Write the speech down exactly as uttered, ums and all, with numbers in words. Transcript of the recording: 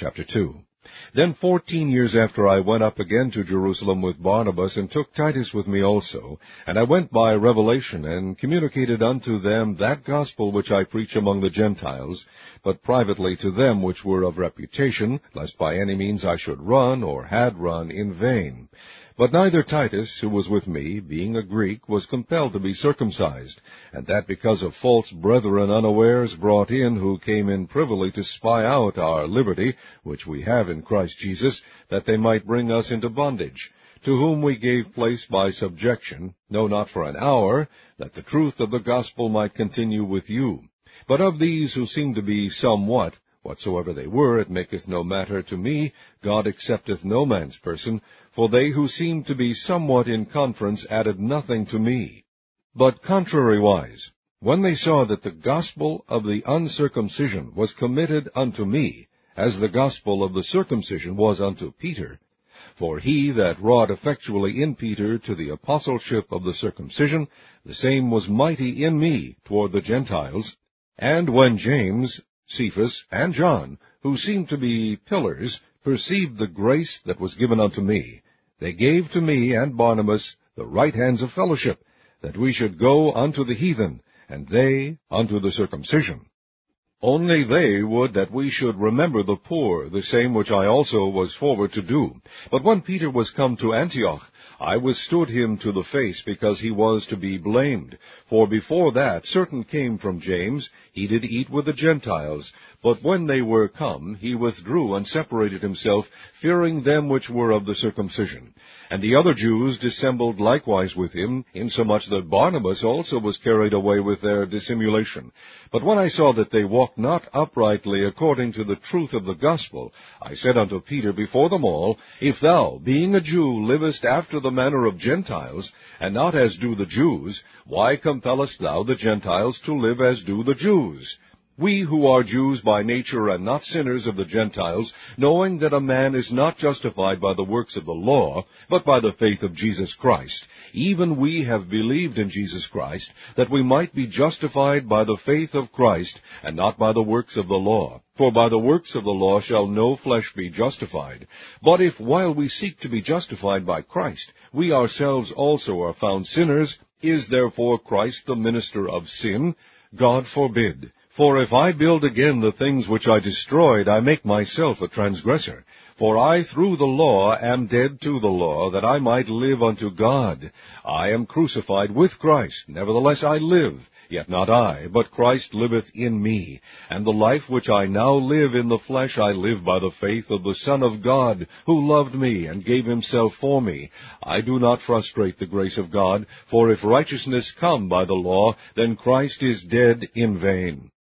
Chapter two. Then fourteen years after I went up again to Jerusalem with Barnabas, and took Titus with me also. And I went by revelation, and communicated unto them that gospel which I preach among the Gentiles, but privately to them which were of reputation, lest by any means I should run, or had run, in vain. But neither Titus, who was with me, being a Greek, was compelled to be circumcised, and that because of false brethren unawares brought in, who came in privily to spy out our liberty, which we have in Christ Jesus, that they might bring us into bondage, to whom we gave place by subjection, no, not for an hour, that the truth of the gospel might continue with you. But of these who seem to be somewhat, whatsoever they were, it maketh no matter to me, God accepteth no man's person, for they who seemed to be somewhat in conference added nothing to me. But contrariwise, when they saw that the gospel of the uncircumcision was committed unto me, as the gospel of the circumcision was unto Peter, for he that wrought effectually in Peter to the apostleship of the circumcision, the same was mighty in me toward the Gentiles. And when James, Cephas, and John, who seemed to be pillars, perceived the grace that was given unto me, they gave to me and Barnabas the right hands of fellowship, that we should go unto the heathen, and they unto the circumcision. Only they would that we should remember the poor, the same which I also was forward to do. But when Peter was come to Antioch, I withstood him to the face, because he was to be blamed. For before that certain came from James, he did eat with the Gentiles. But when they were come, he withdrew and separated himself, fearing them which were of the circumcision. And the other Jews dissembled likewise with him, insomuch that Barnabas also was carried away with their dissimulation. But when I saw that they walked not uprightly according to the truth of the gospel, I said unto Peter before them all, If thou, being a Jew, livest after the manner of Gentiles, and not as do the Jews, why compellest thou the Gentiles to live as do the Jews? We who are Jews by nature and not sinners of the Gentiles, knowing that a man is not justified by the works of the law, but by the faith of Jesus Christ, even we have believed in Jesus Christ, that we might be justified by the faith of Christ, and not by the works of the law. For by the works of the law shall no flesh be justified. But if while we seek to be justified by Christ, we ourselves also are found sinners, is therefore Christ the minister of sin? God forbid. For if I build again the things which I destroyed, I make myself a transgressor. For I through the law am dead to the law, that I might live unto God. I am crucified with Christ, nevertheless I live, yet not I, but Christ liveth in me. And the life which I now live in the flesh I live by the faith of the Son of God, who loved me and gave himself for me. I do not frustrate the grace of God, for if righteousness come by the law, then Christ is dead in vain.